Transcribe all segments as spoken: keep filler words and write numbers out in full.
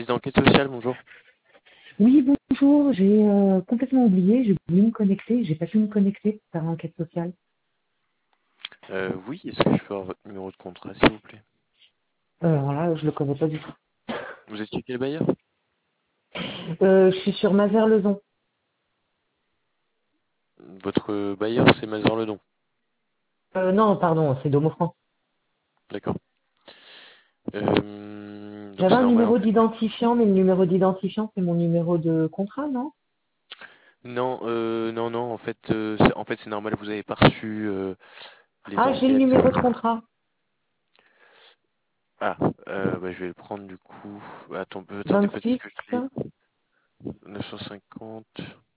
service d'enquête sociale, bonjour. Oui, bonjour, j'ai euh, complètement oublié, j'ai voulu me connecter, j'ai pas pu me connecter pour faire l'enquête sociale. Euh, oui, est-ce que je peux avoir votre numéro de contrat, s'il vous plaît? Euh, alors là, je le connais pas du tout. Vous êtes chez quel bailleur? Euh, je suis sur Mazères-Lezon. Votre bailleur, c'est Mazars-le-Don. Euh, non, pardon, c'est Domofran. D'accord. Euh, donc J'avais c'est un normal en numéro fait. d'identifiant, mais le numéro d'identifiant, c'est mon numéro de contrat, non? Non, euh, non, non, en fait, euh, c'est- en fait c'est normal, vous avez pas reçu euh, les Ah, j'ai le enquêtes. numéro de contrat. Ah, euh, bah, je vais le prendre du coup. Attends, peu- attendez, peut-être vingt-six que je l'ai. neuf cent cinquante.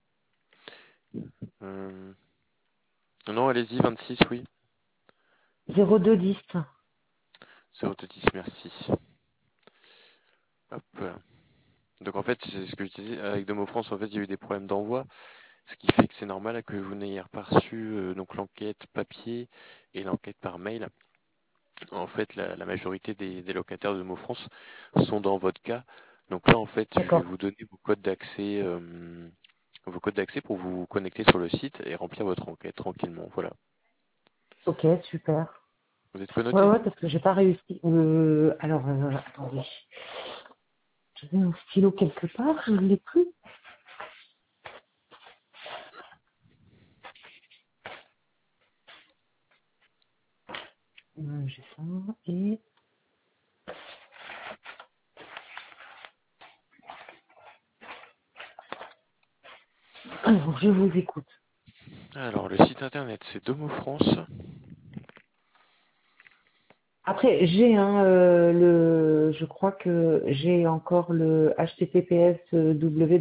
Euh... Non, allez-y, vingt-six, oui. zéro deux dix. zéro deux dix, merci. Hop. Donc en fait, c'est ce que je disais, avec Domo France, en fait, il y a eu des problèmes d'envoi. Ce qui fait que c'est normal que vous n'ayez pas reçu euh, donc l'enquête papier et l'enquête par mail. En fait, la, la majorité des, des locataires de Mo France sont dans votre cas. Donc là, en fait, je vais D'accord. vous donner vos codes d'accès, euh, vos codes d'accès pour vous connecter sur le site et remplir votre enquête tranquillement. Voilà. Ok, super. Vous êtes Ouais, connoté? ouais, parce que j'ai pas réussi. Euh, alors, euh, attendez. J'avais un stylo quelque part, je ne l'ai plus. Euh, j'ai ça, et... Alors, je vous écoute. Alors, le site internet, c'est Domo France. Après, j'ai hein, euh, le, je crois que j'ai encore le H T T P S w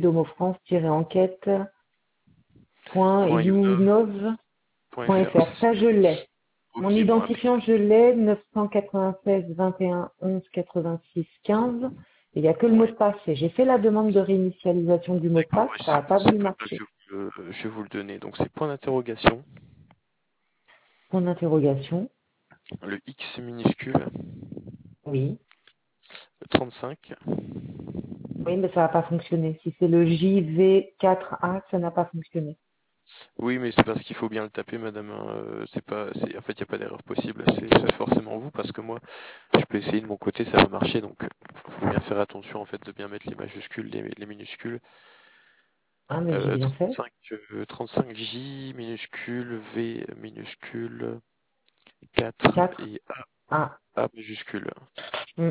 domofrance-enquête.younov.fr. .fr, c'est ce Ça, que je j'ai. l'ai. Mon Ok, bon, identifiant, impeccable. je l'ai, neuf cent quatre-vingt-seize vingt et un onze quatre-vingt-six quinze. Il n'y a que le mot Ouais. de passe. Et j'ai fait la demande de réinitialisation du mot de D'accord, passe, ouais, ça n'a c'est pas c'est voulu pas grave, je marcher. vais vous le, je vais vous le donner. Donc c'est point d'interrogation, Point d'interrogation. le X minuscule, Oui. le trente-cinq. Oui, mais ça n'a pas fonctionné. Si c'est le J V quatre A, ça n'a pas fonctionné. Oui, mais c'est parce qu'il faut bien le taper, madame. Hein. Euh, C'est pas, c'est, en fait, il n'y a pas d'erreur possible. C'est c'est forcément vous, parce que moi, je peux essayer de mon côté, ça va marcher. Donc, il faut bien faire attention, en fait, de bien mettre les majuscules, les, les minuscules. Ah, mais j'ai Euh, bien fait. trente-cinq, euh, trente-cinq J minuscule, V minuscule, quatre quatre. et A, Ah. A majuscule. Hmm.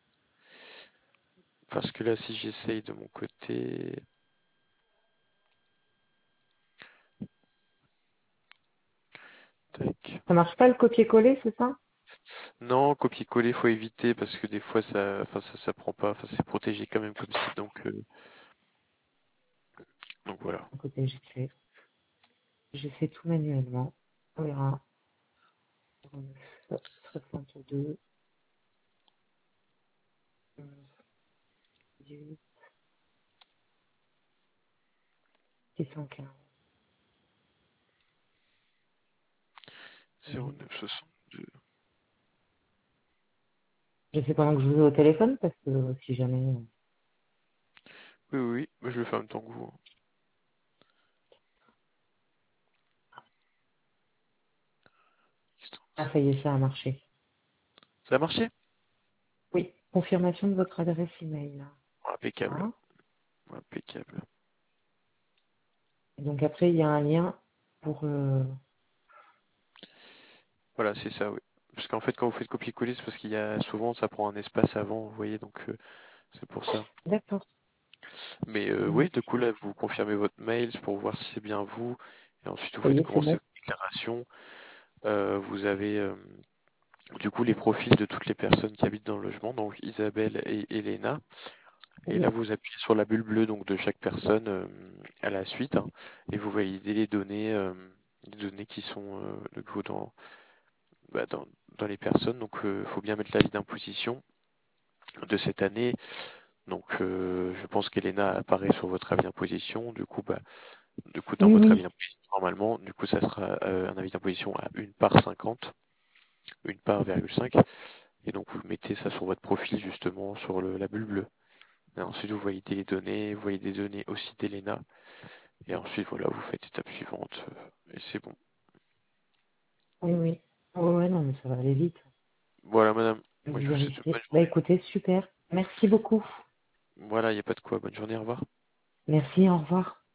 Parce que là, si j'essaye de mon côté, tac. Ça marche pas le copier-coller, c'est ça? Non, copier-coller, faut éviter parce que des fois ça, enfin ça, ça prend pas, enfin c'est protégé quand même comme site, donc euh, donc voilà. Écoutez, j'ai fait, j'ai fait tout manuellement. On verra. soixante-deux, dix-huit, six cent quinze. zéro neuf soixante-deux. Je sais pendant que je vous ai au téléphone parce que si jamais. Oui, oui, oui, moi, je le fais en même temps que vous. Hein. Ah, ça y est, ça a marché. Ça a marché? Oui. Confirmation de votre adresse email. Impeccable, Ah. impeccable. Et donc après, il y a un lien pour. Euh... Voilà, c'est ça, oui. Parce qu'en fait, quand vous faites copier-coller, c'est parce qu'il y a souvent ça prend un espace avant, vous voyez, donc euh, c'est pour ça. D'accord. Mais euh, oui, du coup là, vous confirmez votre mail pour voir si c'est bien vous, et ensuite vous Ça y faites est, c'est commencer bon. votre déclaration. Euh, vous avez euh, du coup les profils de toutes les personnes qui habitent dans le logement, donc Isabelle et Elena. Et là, Oui. vous appuyez sur la bulle bleue donc de chaque personne euh, à la suite, hein, et vous validez les données, euh, les données qui sont euh, du coup dans, bah, dans, dans les personnes. Donc, il faut bien mettre l'avis d'imposition de cette année. Donc, euh, je pense qu'Elena apparaît sur votre avis d'imposition. Du coup, bah, du coup, dans Oui, votre avis oui. d'imposition, normalement, du coup, ça sera euh, un avis d'imposition à une part cinquante, une part virgule cinq. Et donc, vous mettez ça sur votre profil justement sur le, la bulle bleue. Et ensuite, vous validez les données, vous validez les données aussi d'Elena. Et ensuite, voilà, vous faites étape suivante. euh, Et c'est bon. Oui, oui. Ouais, ouais, non, mais ça va aller vite. Voilà, madame. Je Moi, vais je vous souhaite une vérifier. bonne Bah journée. écoutez, super. Merci beaucoup. Voilà, il n'y a pas de quoi. Bonne journée, au revoir. Merci, au revoir.